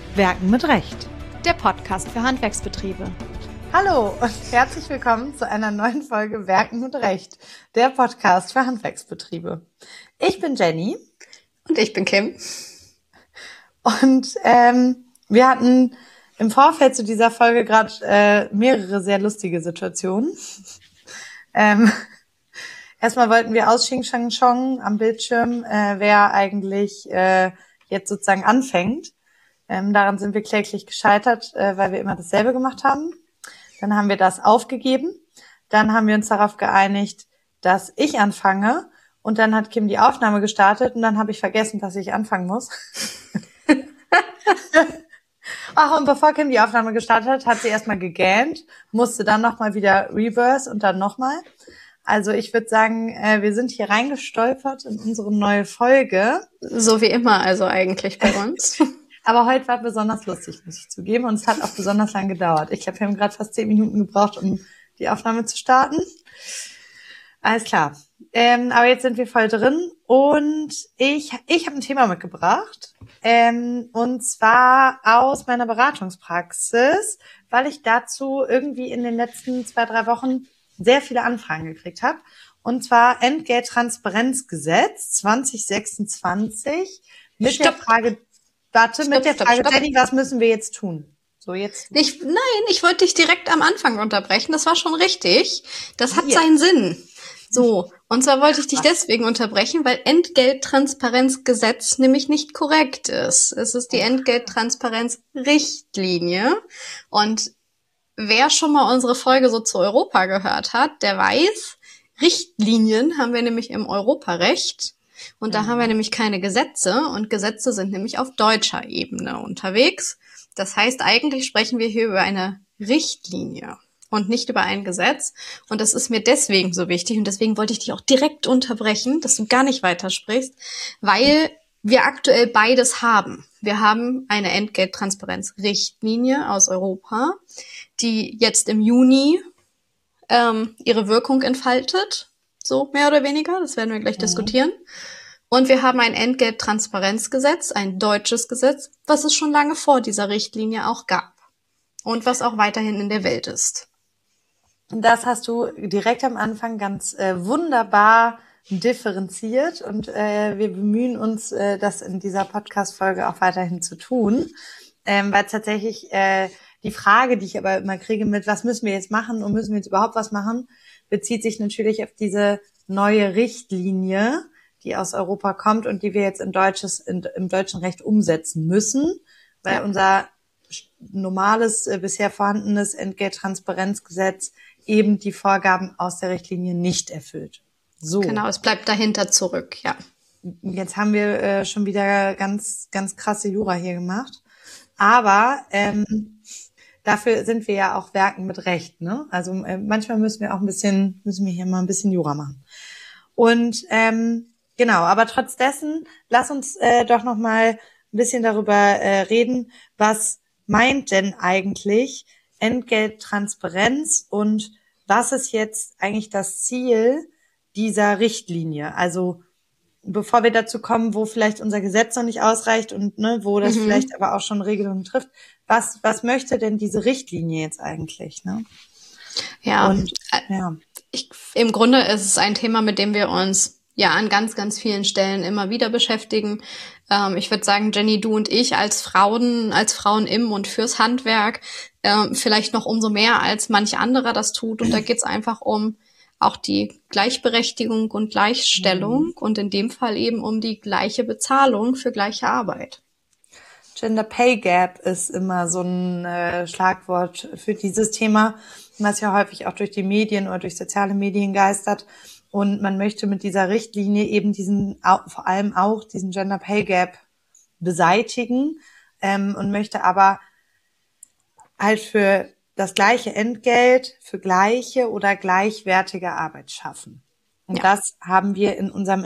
Werken mit Recht. Der Podcast für Handwerksbetriebe. Hallo und herzlich willkommen zu einer neuen Folge Werken mit Recht, der Podcast für Handwerksbetriebe. Ich bin Jenny. Und ich bin Kim. Und wir hatten im Vorfeld zu dieser Folge gerade mehrere sehr lustige Situationen. Erstmal wollten wir aus Xing Shang Chong am Bildschirm, wer eigentlich jetzt sozusagen anfängt. Daran sind wir kläglich gescheitert, weil wir immer dasselbe gemacht haben. Dann haben wir das aufgegeben. Dann haben wir uns darauf geeinigt, dass ich anfange. Und dann hat Kim die Aufnahme gestartet und dann habe ich vergessen, dass ich anfangen muss. Ach, und bevor Kim die Aufnahme gestartet hat, hat sie erstmal gegähnt, musste dann nochmal wieder reverse und dann nochmal. Also ich würde sagen, wir sind hier reingestolpert in unsere neue Folge. So wie immer also eigentlich bei uns. Aber heute war besonders lustig, muss ich zugeben. Und es hat auch besonders lang gedauert. Ich glaube, wir haben gerade fast 10 Minuten gebraucht, um die Aufnahme zu starten. Alles klar. Aber jetzt sind wir voll drin. Und ich habe ein Thema mitgebracht. Und zwar aus meiner Beratungspraxis, weil ich dazu irgendwie in den letzten 2-3 Wochen sehr viele Anfragen gekriegt habe. Und zwar Entgelttransparenzgesetz 2026 mit der Frage... Jenny, was müssen wir jetzt tun? So jetzt. Nein, ich wollte dich direkt am Anfang unterbrechen. Das war schon richtig. Das hat seinen Sinn. So, und zwar wollte ich dich deswegen unterbrechen, weil Entgelttransparenzgesetz nämlich nicht korrekt ist. Es ist die Entgelttransparenzrichtlinie. Und wer schon mal unsere Folge so zu Europa gehört hat, der weiß, Richtlinien haben wir nämlich im Europarecht. Und da haben wir nämlich keine Gesetze und Gesetze sind nämlich auf deutscher Ebene unterwegs. Das heißt, eigentlich sprechen wir hier über eine Richtlinie und nicht über ein Gesetz. Und das ist mir deswegen so wichtig und deswegen wollte ich dich auch direkt unterbrechen, dass du gar nicht weitersprichst, weil wir aktuell beides haben. Wir haben eine Entgelttransparenzrichtlinie aus Europa, die jetzt im Juni ihre Wirkung entfaltet. So, mehr oder weniger, das werden wir gleich diskutieren. Und wir haben ein Entgelttransparenzgesetz, ein deutsches Gesetz, was es schon lange vor dieser Richtlinie auch gab. Und was auch weiterhin in der Welt ist. Das hast du direkt am Anfang ganz wunderbar differenziert. Und wir bemühen uns, das in dieser Podcast-Folge auch weiterhin zu tun. Weil tatsächlich die Frage, die ich aber immer kriege mit, was müssen wir jetzt machen und müssen wir jetzt überhaupt was machen, bezieht sich natürlich auf diese neue Richtlinie, die aus Europa kommt und die wir jetzt im deutschen Recht umsetzen müssen, weil unser normales, bisher vorhandenes Entgelttransparenzgesetz eben die Vorgaben aus der Richtlinie nicht erfüllt. So. Genau, es bleibt dahinter zurück, ja. Jetzt haben wir schon wieder ganz, ganz krasse Jura hier gemacht. Aber dafür sind wir ja auch Werken mit Recht, ne? Also manchmal müssen wir hier mal ein bisschen Jura machen. Und genau, aber trotz dessen, lass uns doch noch mal ein bisschen darüber reden, was meint denn eigentlich Entgelttransparenz und was ist jetzt eigentlich das Ziel dieser Richtlinie? Also bevor wir dazu kommen, wo vielleicht unser Gesetz noch nicht ausreicht und wo das vielleicht aber auch schon Regelungen trifft, was möchte denn diese Richtlinie jetzt eigentlich? Ne? Im Grunde ist es ein Thema, mit dem wir uns an ganz, ganz vielen Stellen immer wieder beschäftigen. Ich würde sagen, Jenny, du und ich als Frauen im und fürs Handwerk, vielleicht noch umso mehr als manch anderer das tut. Und da geht es einfach um auch die Gleichberechtigung und Gleichstellung und in dem Fall eben um die gleiche Bezahlung für gleiche Arbeit. Gender Pay Gap ist immer so ein Schlagwort für dieses Thema, was ja häufig auch durch die Medien oder durch soziale Medien geistert. Und man möchte mit dieser Richtlinie eben vor allem auch diesen Gender Pay Gap beseitigen und möchte aber halt für das gleiche Entgelt für gleiche oder gleichwertige Arbeit schaffen. Und das haben wir in unserem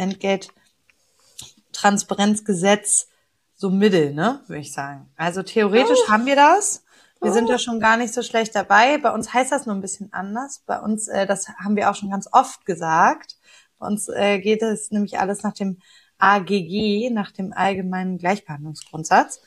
Entgelttransparenzgesetz so Mittel, ne, würde ich sagen. Also theoretisch haben wir das. Wir sind ja schon gar nicht so schlecht dabei. Bei uns heißt das nur ein bisschen anders. Bei uns, das haben wir auch schon ganz oft gesagt. Bei uns geht es nämlich alles nach dem AGG, nach dem allgemeinen Gleichbehandlungsgrundsatz.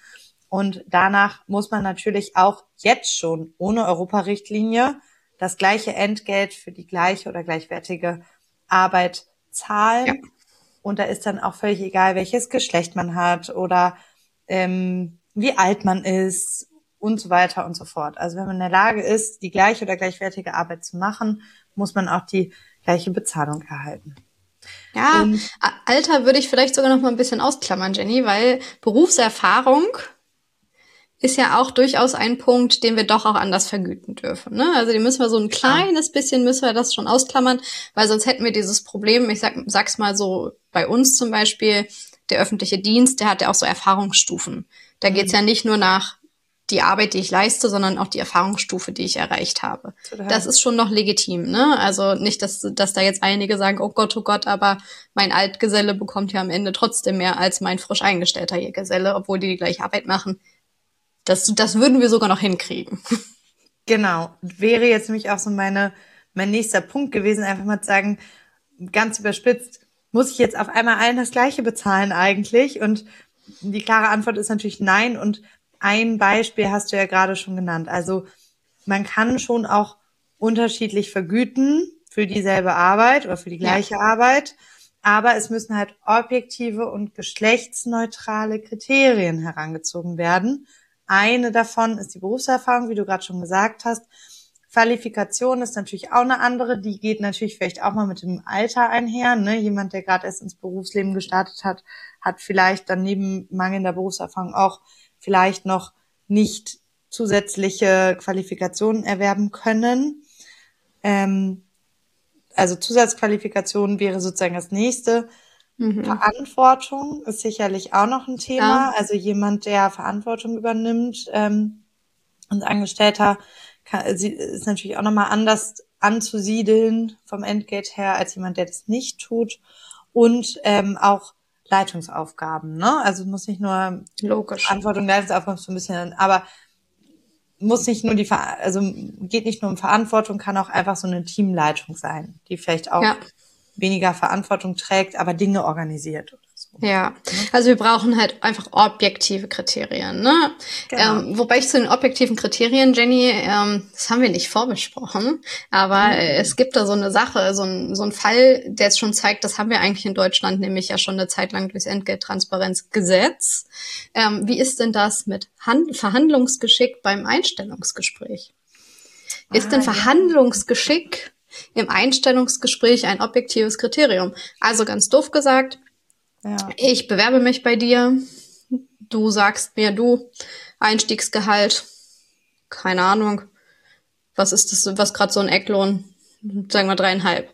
Und danach muss man natürlich auch jetzt schon ohne Europarichtlinie das gleiche Entgelt für die gleiche oder gleichwertige Arbeit zahlen. Ja. Und da ist dann auch völlig egal, welches Geschlecht man hat oder wie alt man ist und so weiter und so fort. Also wenn man in der Lage ist, die gleiche oder gleichwertige Arbeit zu machen, muss man auch die gleiche Bezahlung erhalten. Ja, Und Alter würde ich vielleicht sogar noch mal ein bisschen ausklammern, Jenny, weil Berufserfahrung ist ja auch durchaus ein Punkt, den wir doch auch anders vergüten dürfen. Ne? Also die müssen wir so ein kleines bisschen, müssen wir das schon ausklammern, weil sonst hätten wir dieses Problem, ich sag's mal so, bei uns zum Beispiel, der öffentliche Dienst, der hat ja auch so Erfahrungsstufen. Da geht's ja nicht nur nach die Arbeit, die ich leiste, sondern auch die Erfahrungsstufe, die ich erreicht habe. Total. Das ist schon noch legitim, ne? Also nicht, dass da jetzt einige sagen, oh Gott, aber mein Altgeselle bekommt ja am Ende trotzdem mehr als mein frisch eingestellter Geselle, obwohl die gleiche Arbeit machen. Das würden wir sogar noch hinkriegen. Genau, wäre jetzt nämlich auch so mein nächster Punkt gewesen, einfach mal zu sagen, ganz überspitzt, muss ich jetzt auf einmal allen das Gleiche bezahlen eigentlich? Und die klare Antwort ist natürlich nein. Und ein Beispiel hast du ja gerade schon genannt. Also man kann schon auch unterschiedlich vergüten für dieselbe Arbeit oder für die gleiche Arbeit, aber es müssen halt objektive und geschlechtsneutrale Kriterien herangezogen werden. Eine davon ist die Berufserfahrung, wie du gerade schon gesagt hast. Qualifikation ist natürlich auch eine andere. Die geht natürlich vielleicht auch mal mit dem Alter einher. Ne? Jemand, der gerade erst ins Berufsleben gestartet hat, hat vielleicht dann neben mangelnder Berufserfahrung auch vielleicht noch nicht zusätzliche Qualifikationen erwerben können. Also Zusatzqualifikation wäre sozusagen das nächste. Verantwortung ist sicherlich auch noch ein Thema. Ja. Also jemand, der Verantwortung übernimmt, als Angestellter ist natürlich auch nochmal anders anzusiedeln vom Entgelt her als jemand, der das nicht tut. Und auch Leitungsaufgaben, ne? Also es muss nicht nur Verantwortung, Leitungsaufgaben so ein bisschen, aber muss nicht nur geht nicht nur um Verantwortung, kann auch einfach so eine Teamleitung sein, die vielleicht auch weniger Verantwortung trägt, aber Dinge organisiert oder so. Ja, also wir brauchen halt einfach objektive Kriterien, ne? Genau. Wobei ich zu den objektiven Kriterien, Jenny, das haben wir nicht vorbesprochen, aber es gibt da so eine Sache, so ein Fall, der jetzt schon zeigt, das haben wir eigentlich in Deutschland nämlich ja schon eine Zeit lang durchs Entgelttransparenzgesetz. Wie ist denn das mit Verhandlungsgeschick beim Einstellungsgespräch? Ist denn Verhandlungsgeschick im Einstellungsgespräch ein objektives Kriterium? Also ganz doof gesagt, ich bewerbe mich bei dir, du sagst mir, Einstiegsgehalt, keine Ahnung, was ist das, was gerade so ein Ecklohn, sagen wir 3,5.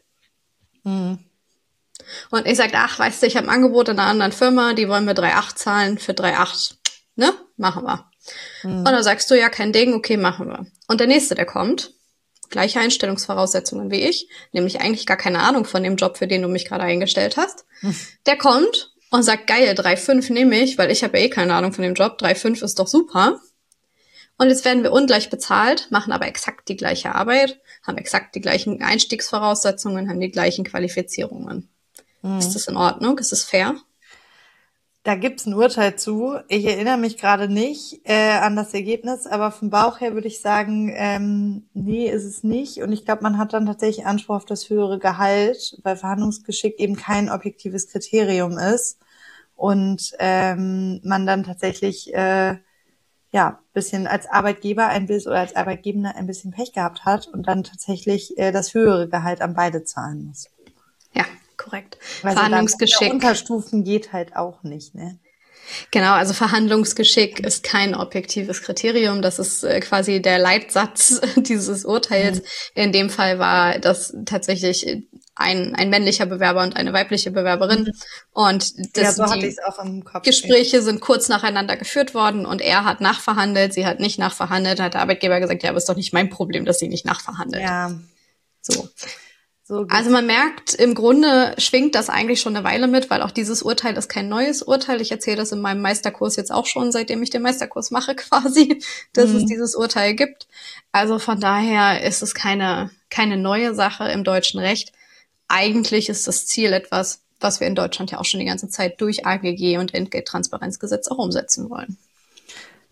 Und ich sag, weißt du, ich habe ein Angebot in einer anderen Firma, die wollen mir 3,8 zahlen, für 3,8, ne, machen wir. Und dann sagst du, ja, kein Ding, okay, machen wir. Und der Nächste, der kommt, gleiche Einstellungsvoraussetzungen wie ich, nämlich eigentlich gar keine Ahnung von dem Job, für den du mich gerade eingestellt hast. Der kommt und sagt, geil, 3,5 nehme ich, weil ich habe ja eh keine Ahnung von dem Job, 3,5 ist doch super. Und jetzt werden wir ungleich bezahlt, machen aber exakt die gleiche Arbeit, haben exakt die gleichen Einstiegsvoraussetzungen, haben die gleichen Qualifizierungen. Ist das in Ordnung? Ist das fair? Da gibt's ein Urteil zu. Ich erinnere mich gerade nicht an das Ergebnis, aber vom Bauch her würde ich sagen, nee, ist es nicht. Und ich glaube, man hat dann tatsächlich Anspruch auf das höhere Gehalt, weil Verhandlungsgeschick eben kein objektives Kriterium ist. Und man dann tatsächlich bisschen als Arbeitgeber oder als Arbeitgebender ein bisschen Pech gehabt hat und dann tatsächlich das höhere Gehalt an beide zahlen muss. Ja, korrekt. Also Verhandlungsgeschick. Unterstufen geht halt auch nicht, ne? Genau, also Verhandlungsgeschick ist kein objektives Kriterium. Das ist quasi der Leitsatz dieses Urteils. In dem Fall war das tatsächlich ein männlicher Bewerber und eine weibliche Bewerberin. Und so hatte ich es auch im Kopf. Gespräche sind kurz nacheinander geführt worden und er hat nachverhandelt, sie hat nicht nachverhandelt. Hat der Arbeitgeber gesagt, ja, aber ist doch nicht mein Problem, dass sie nicht nachverhandelt. Ja. So. Also man merkt, im Grunde schwingt das eigentlich schon eine Weile mit, weil auch dieses Urteil ist kein neues Urteil. Ich erzähle das in meinem Meisterkurs jetzt auch schon, seitdem ich den Meisterkurs mache quasi, dass es dieses Urteil gibt. Also von daher ist es keine neue Sache im deutschen Recht. Eigentlich ist das Ziel etwas, was wir in Deutschland ja auch schon die ganze Zeit durch AGG und Entgelttransparenzgesetz auch umsetzen wollen.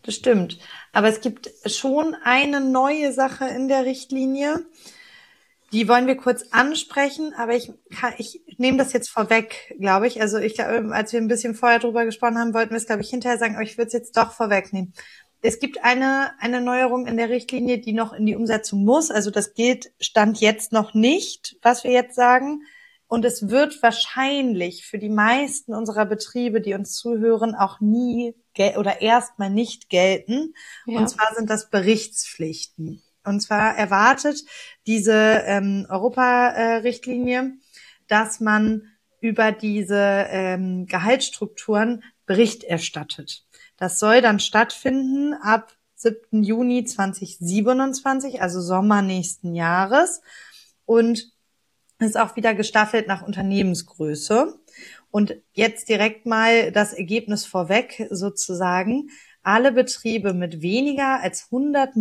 das stimmt. Aber es gibt schon eine neue Sache in der Richtlinie. Die wollen wir kurz ansprechen, aber ich nehme das jetzt vorweg, glaube ich. Also ich glaube, als wir ein bisschen vorher drüber gesprochen haben, wollten wir es, glaube ich, hinterher sagen, aber ich würde es jetzt doch vorwegnehmen. Es gibt eine Neuerung in der Richtlinie, die noch in die Umsetzung muss. Also das gilt Stand jetzt noch nicht, was wir jetzt sagen. Und es wird wahrscheinlich für die meisten unserer Betriebe, die uns zuhören, auch nie oder erstmal nicht gelten. Ja. Und zwar sind das Berichtspflichten. Und zwar erwartet diese Europa-Richtlinie, dass man über diese Gehaltsstrukturen Bericht erstattet. Das soll dann stattfinden ab 7. Juni 2027, also Sommer nächsten Jahres. Und ist auch wieder gestaffelt nach Unternehmensgröße. Und jetzt direkt mal das Ergebnis vorweg sozusagen. Alle Betriebe mit weniger als 100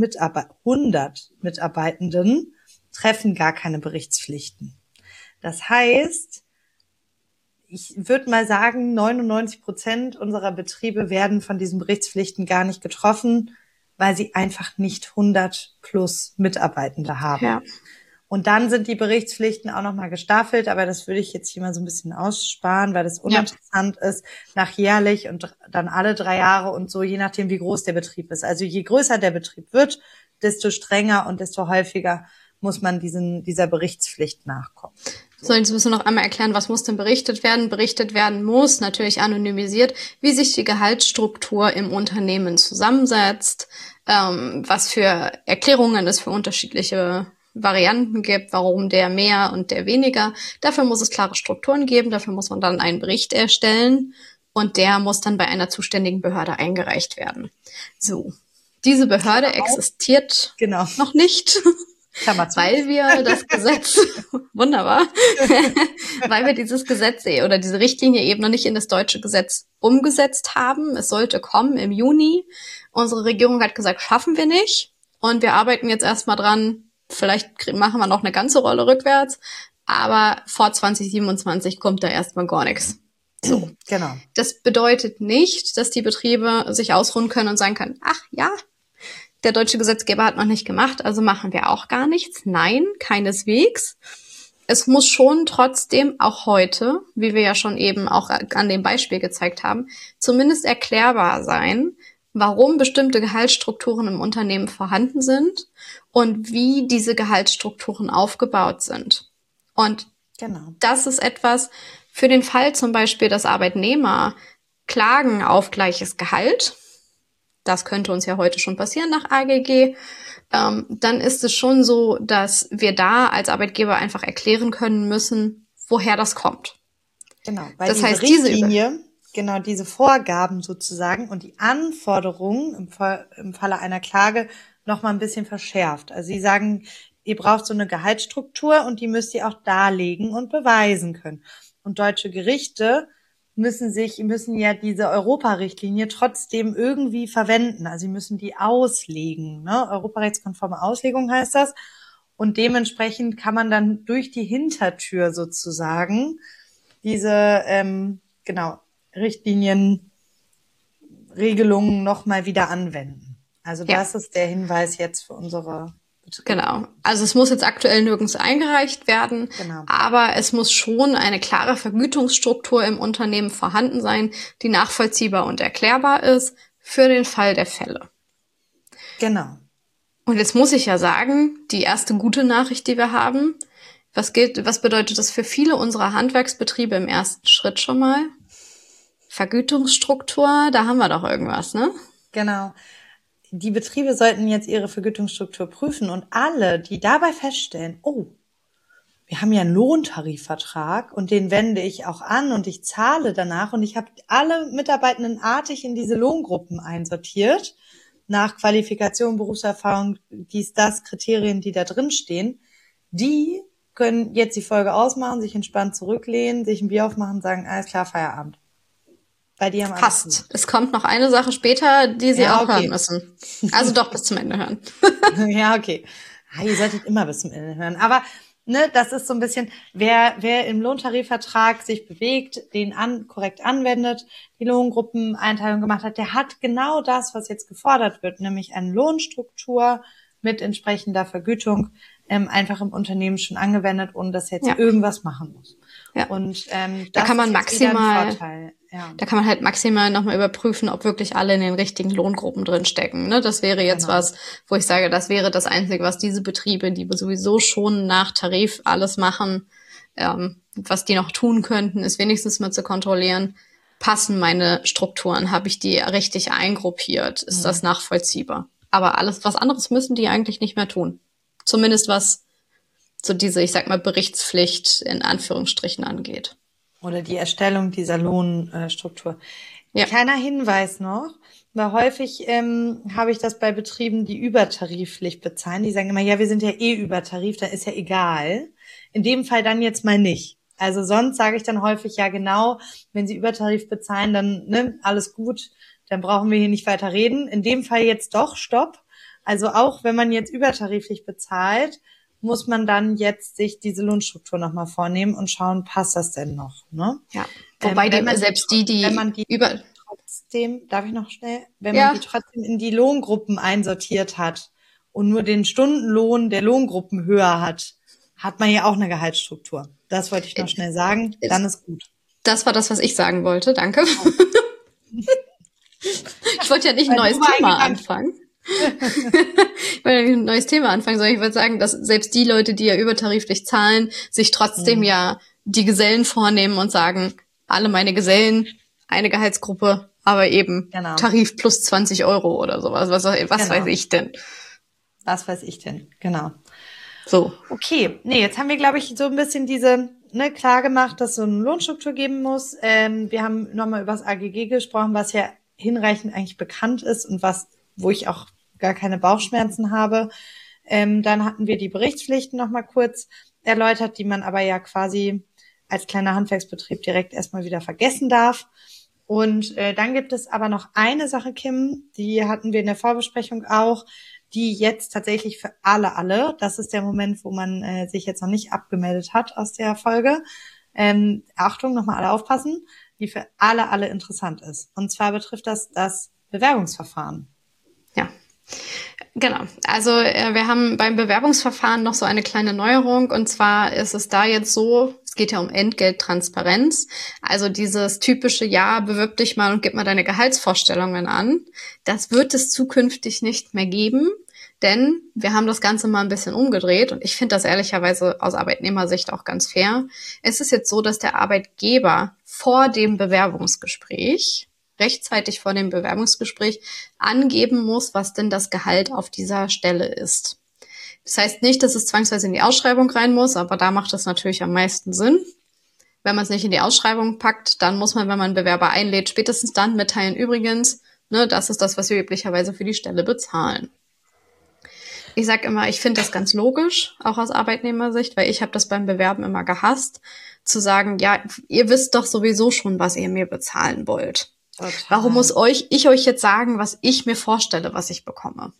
Mitarbeitenden treffen gar keine Berichtspflichten. Das heißt, ich würde mal sagen, 99% unserer Betriebe werden von diesen Berichtspflichten gar nicht getroffen, weil sie einfach nicht 100 plus Mitarbeitende haben. Ja. Und dann sind die Berichtspflichten auch nochmal gestaffelt, aber das würde ich jetzt hier mal so ein bisschen aussparen, weil das uninteressant ist, nach jährlich und dann alle 3 Jahre und so, je nachdem, wie groß der Betrieb ist. Also je größer der Betrieb wird, desto strenger und desto häufiger muss man dieser Berichtspflicht nachkommen. So, jetzt müssen wir noch einmal erklären, was muss denn berichtet werden? Berichtet werden muss, natürlich anonymisiert, wie sich die Gehaltsstruktur im Unternehmen zusammensetzt, was für Erklärungen es für unterschiedliche Varianten gibt, warum der mehr und der weniger. Dafür muss es klare Strukturen geben, dafür muss man dann einen Bericht erstellen und der muss dann bei einer zuständigen Behörde eingereicht werden. So, diese Behörde existiert noch nicht, weil wir das Gesetz, wunderbar, weil wir dieses Gesetz oder diese Richtlinie eben noch nicht in das deutsche Gesetz umgesetzt haben. Es sollte kommen im Juni. Unsere Regierung hat gesagt, schaffen wir nicht und wir arbeiten jetzt erstmal dran. Vielleicht machen wir noch eine ganze Rolle rückwärts, aber vor 2027 kommt da erstmal gar nichts. So. Genau. Das bedeutet nicht, dass die Betriebe sich ausruhen können und sagen können, ach ja, der deutsche Gesetzgeber hat noch nicht gemacht, also machen wir auch gar nichts. Nein, keineswegs. Es muss schon trotzdem auch heute, wie wir ja schon eben auch an dem Beispiel gezeigt haben, zumindest erklärbar sein, warum bestimmte Gehaltsstrukturen im Unternehmen vorhanden sind und wie diese Gehaltsstrukturen aufgebaut sind. Und das ist etwas für den Fall zum Beispiel, dass Arbeitnehmer klagen auf gleiches Gehalt. Das könnte uns ja heute schon passieren nach AGG. Dann ist es schon so, dass wir da als Arbeitgeber einfach erklären können müssen, woher das kommt. Genau, weil das heißt, diese Vorgaben sozusagen und die Anforderungen im Falle einer Klage noch mal ein bisschen verschärft. Also sie sagen, ihr braucht so eine Gehaltsstruktur und die müsst ihr auch darlegen und beweisen können. Und deutsche Gerichte müssen ja diese Europa-Richtlinie trotzdem irgendwie verwenden. Also sie müssen die auslegen, ne? Europarechtskonforme Auslegung heißt das. Und dementsprechend kann man dann durch die Hintertür sozusagen diese, Richtlinien, Regelungen nochmal wieder anwenden. Also das ist der Hinweis jetzt für unsere Betriebe. Genau. Also es muss jetzt aktuell nirgends eingereicht werden, aber es muss schon eine klare Vergütungsstruktur im Unternehmen vorhanden sein, die nachvollziehbar und erklärbar ist für den Fall der Fälle. Genau. Und jetzt muss ich ja sagen, die erste gute Nachricht, die wir haben, was bedeutet das für viele unserer Handwerksbetriebe im ersten Schritt schon mal? Vergütungsstruktur, da haben wir doch irgendwas, ne? Genau. Die Betriebe sollten jetzt ihre Vergütungsstruktur prüfen und alle, die dabei feststellen, oh, wir haben ja einen Lohntarifvertrag und den wende ich auch an und ich zahle danach und ich habe alle Mitarbeitenden artig in diese Lohngruppen einsortiert, nach Qualifikation, Berufserfahrung, das, Kriterien, die da drin stehen, die können jetzt die Folge ausmachen, sich entspannt zurücklehnen, sich ein Bier aufmachen und sagen, alles klar, Feierabend. Weil die haben Fast. Es kommt noch eine Sache später, die Sie auch hören müssen. Also doch bis zum Ende hören. Ja, okay. Ihr solltet immer bis zum Ende hören. Aber ne, das ist so ein bisschen, wer im Lohntarifvertrag sich bewegt, den korrekt anwendet, die Lohngruppeneinteilung gemacht hat, der hat genau das, was jetzt gefordert wird, nämlich eine Lohnstruktur mit entsprechender Vergütung einfach im Unternehmen schon angewendet, ohne dass er jetzt irgendwas machen muss. Ja. Und da kann man maximal, ja. da kann man halt maximal nochmal überprüfen, ob wirklich alle in den richtigen Lohngruppen drin stecken. Ne? Das wäre jetzt was, wo ich sage, das wäre das Einzige, was diese Betriebe, die sowieso schon nach Tarif alles machen, was die noch tun könnten, ist wenigstens mal zu kontrollieren, passen meine Strukturen, habe ich die richtig eingruppiert, ist das nachvollziehbar. Aber alles, was anderes müssen die eigentlich nicht mehr tun. Zumindest was so diese, ich sag mal, Berichtspflicht in Anführungsstrichen angeht. Oder die Erstellung dieser Lohnstruktur. Ja. Kleiner Hinweis noch, weil häufig habe ich das bei Betrieben, die übertariflich bezahlen, die sagen immer, ja, wir sind ja eh übertarif, da ist ja egal. In dem Fall dann jetzt mal nicht. Also sonst sage ich dann häufig, ja genau, wenn Sie Übertarif bezahlen, dann ne, alles gut, dann brauchen wir hier nicht weiter reden. In dem Fall jetzt doch, stopp. Also auch wenn man jetzt übertariflich bezahlt, muss man dann jetzt sich diese Lohnstruktur nochmal vornehmen und schauen, passt das denn noch? Ne? Ja. Wobei wenn man die trotzdem, darf ich noch schnell, wenn man die trotzdem in die Lohngruppen einsortiert hat und nur den Stundenlohn der Lohngruppen höher hat, hat man ja auch eine Gehaltsstruktur. Das wollte ich noch schnell sagen, dann ist gut. Das war das, was ich sagen wollte, danke. Ich wollte ja nicht ein neues Thema anfangen. Ich wollte ja nicht ein neues Thema anfangen, sondern ich wollte sagen, dass selbst die Leute, die ja übertariflich zahlen, sich trotzdem ja die Gesellen vornehmen und sagen, alle meine Gesellen, eine Gehaltsgruppe, aber eben Tarif plus 20 Euro oder sowas. Was weiß ich denn? Was weiß ich denn, genau. So. Okay, jetzt haben wir, glaube ich, so ein bisschen diese klar gemacht, dass es so eine Lohnstruktur geben muss. Wir haben nochmal über das AGG gesprochen, was ja hinreichend eigentlich bekannt ist und wo ich auch gar keine Bauchschmerzen habe. Dann hatten wir die Berichtspflichten nochmal kurz erläutert, die man aber ja quasi als kleiner Handwerksbetrieb direkt erstmal wieder vergessen darf. Und dann gibt es aber noch eine Sache, Kim, die hatten wir in der Vorbesprechung auch, die jetzt tatsächlich für alle, das ist der Moment, wo man sich jetzt noch nicht abgemeldet hat aus der Folge, Achtung, nochmal alle aufpassen, die für alle interessant ist. Und zwar betrifft das Bewerbungsverfahren. Ja, genau. Also wir haben beim Bewerbungsverfahren noch so eine kleine Neuerung, und zwar ist es da jetzt so, es geht ja um Entgelttransparenz, also dieses typische, ja, bewirb dich mal und gib mal deine Gehaltsvorstellungen an, das wird es zukünftig nicht mehr geben, denn wir haben das Ganze mal ein bisschen umgedreht und ich finde das ehrlicherweise aus Arbeitnehmersicht auch ganz fair. Es ist jetzt so, dass der Arbeitgeber vor dem Bewerbungsgespräch, rechtzeitig vor dem Bewerbungsgespräch, angeben muss, was denn das Gehalt auf dieser Stelle ist. Das heißt nicht, dass es zwangsweise in die Ausschreibung rein muss, aber da macht es natürlich am meisten Sinn. Wenn man es nicht in die Ausschreibung packt, dann muss man, wenn man einen Bewerber einlädt, spätestens dann mitteilen, übrigens, das ist das, was wir üblicherweise für die Stelle bezahlen. Ich sage immer, ich finde das ganz logisch, auch aus Arbeitnehmersicht, weil ich habe das beim Bewerben immer gehasst, zu sagen, ja, ihr wisst doch sowieso schon, was ihr mir bezahlen wollt. Total. Warum muss ich euch jetzt sagen, was ich mir vorstelle, was ich bekomme?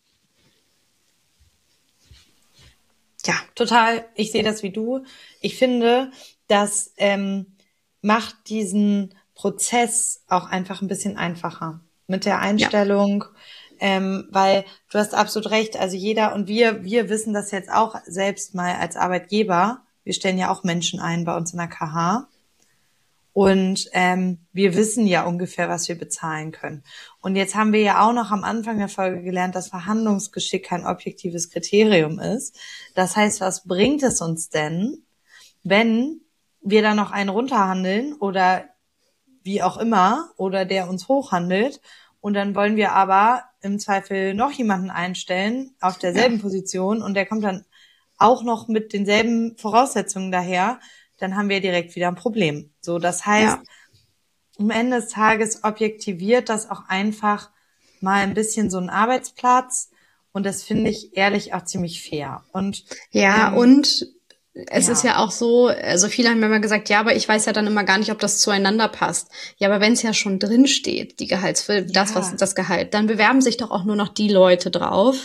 Ja, total. Ich sehe das wie du. Ich finde, das macht diesen Prozess auch einfach ein bisschen einfacher mit der Einstellung, weil du hast absolut recht. Also jeder und wir wissen das jetzt auch selbst mal als Arbeitgeber. Wir stellen ja auch Menschen ein bei uns in der KH. Und wir wissen ja ungefähr, was wir bezahlen können. Und jetzt haben wir ja auch noch am Anfang der Folge gelernt, dass Verhandlungsgeschick kein objektives Kriterium ist. Das heißt, was bringt es uns denn, wenn wir da noch einen runterhandeln oder wie auch immer, oder der uns hochhandelt, und dann wollen wir aber im Zweifel noch jemanden einstellen auf derselben Position und der kommt dann auch noch mit denselben Voraussetzungen daher, dann haben wir direkt wieder ein Problem. So, das heißt, am Ende des Tages objektiviert das auch einfach mal ein bisschen so einen Arbeitsplatz, und das finde ich ehrlich auch ziemlich fair. Und es ist ja auch so, also viele haben mir immer gesagt, ja, aber ich weiß ja dann immer gar nicht, ob das zueinander passt. Ja, aber wenn es ja schon drin steht, das Gehalt, dann bewerben sich doch auch nur noch die Leute drauf,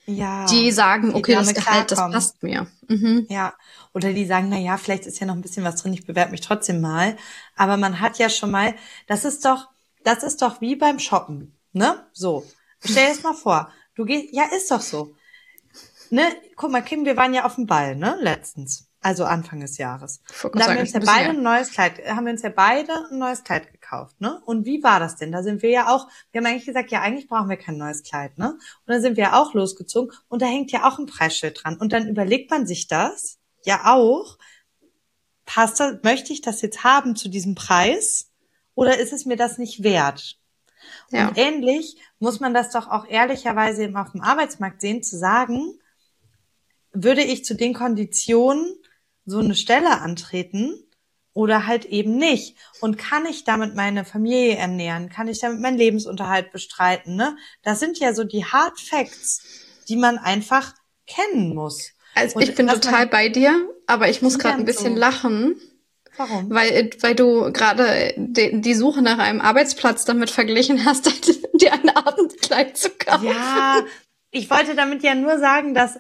Ja. die sagen, Die okay, das damit Gehalt, das klarkommen. passt mir. Mhm. Ja. Oder die sagen, na ja, vielleicht ist ja noch ein bisschen was drin, ich bewerbe mich trotzdem mal. Aber man hat ja schon mal, das ist doch wie beim Shoppen, ne? So. Stell dir das mal vor. Du gehst, ja, ist doch so. Ne? Guck mal, Kim, wir waren ja auf dem Ball, ne? Letztens. Also Anfang des Jahres. Ich wollte Und gerade da sagen, das ist ein bisschen her. haben wir uns ja beide ein neues Kleid gekauft, ne? Und wie war das denn? Da sind wir ja auch, wir haben eigentlich gesagt, ja, eigentlich brauchen wir kein neues Kleid, ne? Und dann sind wir auch losgezogen und da hängt ja auch ein Preisschild dran. Und dann überlegt man sich das ja auch, möchte ich das jetzt haben zu diesem Preis? Oder ist es mir das nicht wert? Ja. Und ähnlich muss man das doch auch ehrlicherweise eben auf dem Arbeitsmarkt sehen, zu sagen, würde ich zu den Konditionen so eine Stelle antreten oder halt eben nicht? Und kann ich damit meine Familie ernähren? Kann ich damit meinen Lebensunterhalt bestreiten? Ne? Das sind ja so die Hard Facts, die man einfach kennen muss. Also Und ich bin dass total man bei dir, aber ich muss die gerade ein dann bisschen so, lachen, warum? weil du gerade die Suche nach einem Arbeitsplatz damit verglichen hast, dir ein Abendkleid zu kaufen. Ja, ich wollte damit ja nur sagen, dass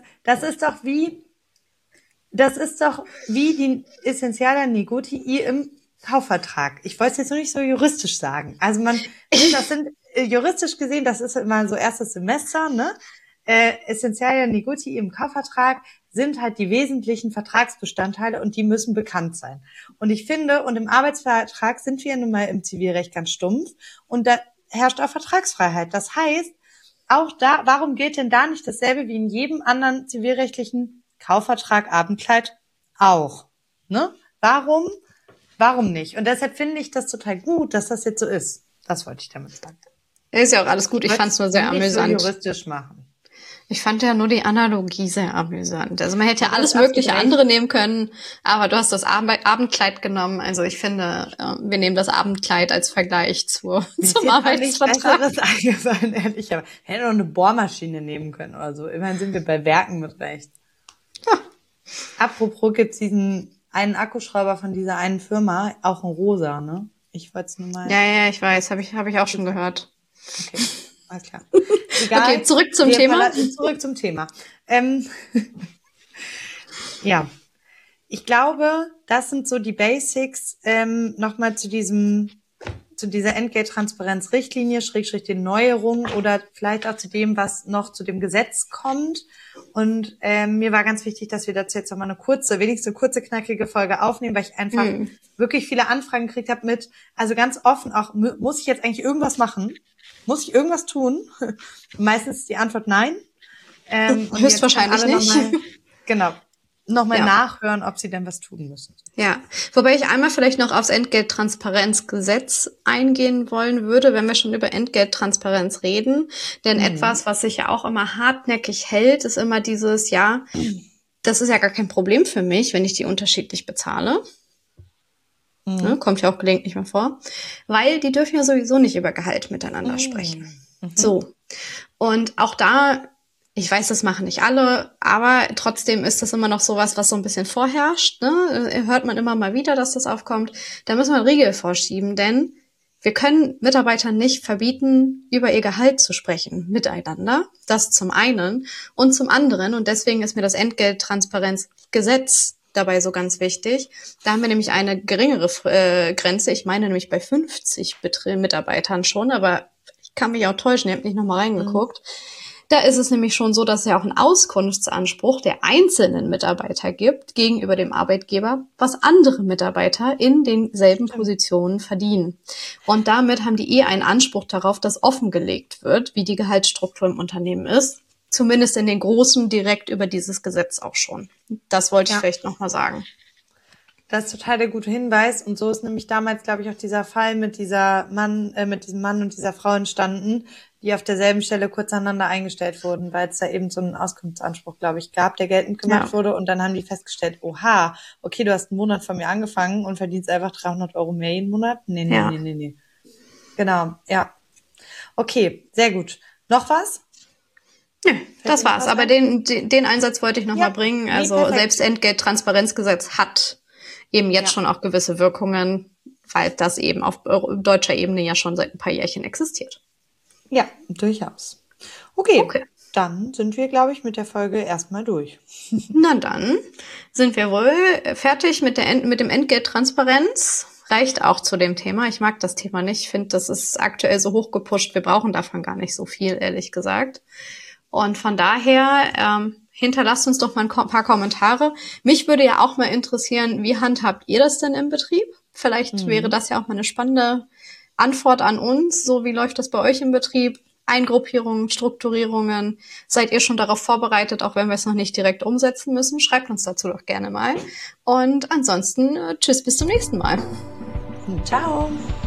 das ist doch wie die Essentialer Negotii im Kaufvertrag. Ich wollte es jetzt nur nicht so juristisch sagen. Also das sind juristisch gesehen, das ist immer so erstes Semester, ne? Essentialer Negotii im Kaufvertrag sind halt die wesentlichen Vertragsbestandteile und die müssen bekannt sein. Und ich finde, und im Arbeitsvertrag sind wir nun mal im Zivilrecht ganz stumpf und da herrscht auch Vertragsfreiheit. Das heißt, auch da, warum gilt denn da nicht dasselbe wie in jedem anderen zivilrechtlichen Kaufvertrag, Abendkleid auch? Ne? Warum nicht? Und deshalb finde ich das total gut, dass das jetzt so ist. Das wollte ich damit sagen. Ist ja auch alles gut, ich fand es nur sehr nicht so amüsant. juristisch machen. Ich fand ja nur die Analogie sehr amüsant. Also man hätte ja Du alles hast mögliche absolut recht. andere nehmen können, aber du hast das Abendkleid genommen. Also ich finde, wir nehmen das Abendkleid als Vergleich Mir zum ist jetzt auch nichts Arbeitsvertrag. Besseres eingefallen, ehrlich. Aber wir hätten auch eine Bohrmaschine nehmen können oder so. Immerhin sind wir bei Werken mit Recht. Ja. Apropos gibt's diesen einen Akkuschrauber von dieser einen Firma, auch in rosa, ne? Ich wollte es nur mal. Ja, ich weiß, hab ich auch schon gehört. Okay, alles klar. Egal. Okay, zurück zum Thema. Zurück zum Thema. Ja, ich glaube, das sind so die Basics. Nochmal zu dieser Entgelttransparenz-Richtlinie, Schrägstrich den Neuerungen oder vielleicht auch zu dem, was noch zu dem Gesetz kommt. Und mir war ganz wichtig, dass wir dazu jetzt nochmal wenigstens eine kurze, knackige Folge aufnehmen, weil ich einfach wirklich viele Anfragen gekriegt habe also ganz offen auch, muss ich jetzt eigentlich irgendwas machen? Muss ich irgendwas tun? Meistens ist die Antwort nein. Und Höchstwahrscheinlich jetzt nicht. Nochmal Ja. nachhören, ob sie denn was tun müssen. Ja, wobei ich einmal vielleicht noch aufs Entgelttransparenzgesetz eingehen wollen würde, wenn wir schon über Entgelttransparenz reden. Denn etwas, was sich ja auch immer hartnäckig hält, ist immer dieses, ja, das ist ja gar kein Problem für mich, wenn ich die unterschiedlich bezahle. Ne, kommt ja auch gelegentlich mal vor. Weil die dürfen ja sowieso nicht über Gehalt miteinander sprechen. So. Und auch da, ich weiß, das machen nicht alle, aber trotzdem ist das immer noch sowas, was so ein bisschen vorherrscht. Ne? Hört man immer mal wieder, dass das aufkommt. Da müssen wir einen Riegel vorschieben, denn wir können Mitarbeitern nicht verbieten, über ihr Gehalt zu sprechen miteinander. Das zum einen. Und zum anderen, und deswegen ist mir das Entgelttransparenzgesetz dabei so ganz wichtig. Da haben wir nämlich eine geringere Grenze. Ich meine nämlich bei 50 Mitarbeitern schon, aber ich kann mich auch täuschen, ihr habt nicht nochmal reingeguckt. Da ist es nämlich schon so, dass es ja auch einen Auskunftsanspruch der einzelnen Mitarbeiter gibt gegenüber dem Arbeitgeber, was andere Mitarbeiter in denselben Positionen verdienen. Und damit haben die einen Anspruch darauf, dass offengelegt wird, wie die Gehaltsstruktur im Unternehmen ist. Zumindest in den Großen direkt über dieses Gesetz auch schon. Das wollte ich vielleicht nochmal sagen. Das ist total der gute Hinweis. Und so ist nämlich damals, glaube ich, auch dieser Fall mit diesem Mann und dieser Frau entstanden, die auf derselben Stelle kurz aneinander eingestellt wurden, weil es da eben so einen Auskunftsanspruch, glaube ich, gab, der geltend gemacht wurde. Und dann haben die festgestellt, oha, okay, du hast einen Monat von mir angefangen und verdienst einfach 300 Euro mehr jeden Monat? Nee. Genau, ja. Okay, sehr gut. Noch was? Ja, das war's. Aber den Einsatz wollte ich nochmal bringen. Also perfekt. selbst Entgelttransparenzgesetz hat eben jetzt schon auch gewisse Wirkungen, weil das eben auf deutscher Ebene ja schon seit ein paar Jährchen existiert. Ja, durchaus. Okay. dann sind wir, glaube ich, mit der Folge erstmal durch. Na dann sind wir wohl fertig mit dem Entgelttransparenz. Reicht auch zu dem Thema. Ich mag das Thema nicht. Ich finde, das ist aktuell so hoch gepusht. Wir brauchen davon gar nicht so viel, ehrlich gesagt. Und von daher hinterlasst uns doch mal ein paar Kommentare. Mich würde ja auch mal interessieren, wie handhabt ihr das denn im Betrieb? Vielleicht wäre das ja auch mal eine spannende Antwort an uns. So, wie läuft das bei euch im Betrieb? Eingruppierungen, Strukturierungen. Seid ihr schon darauf vorbereitet, auch wenn wir es noch nicht direkt umsetzen müssen? Schreibt uns dazu doch gerne mal. Und ansonsten, tschüss, bis zum nächsten Mal. Ciao.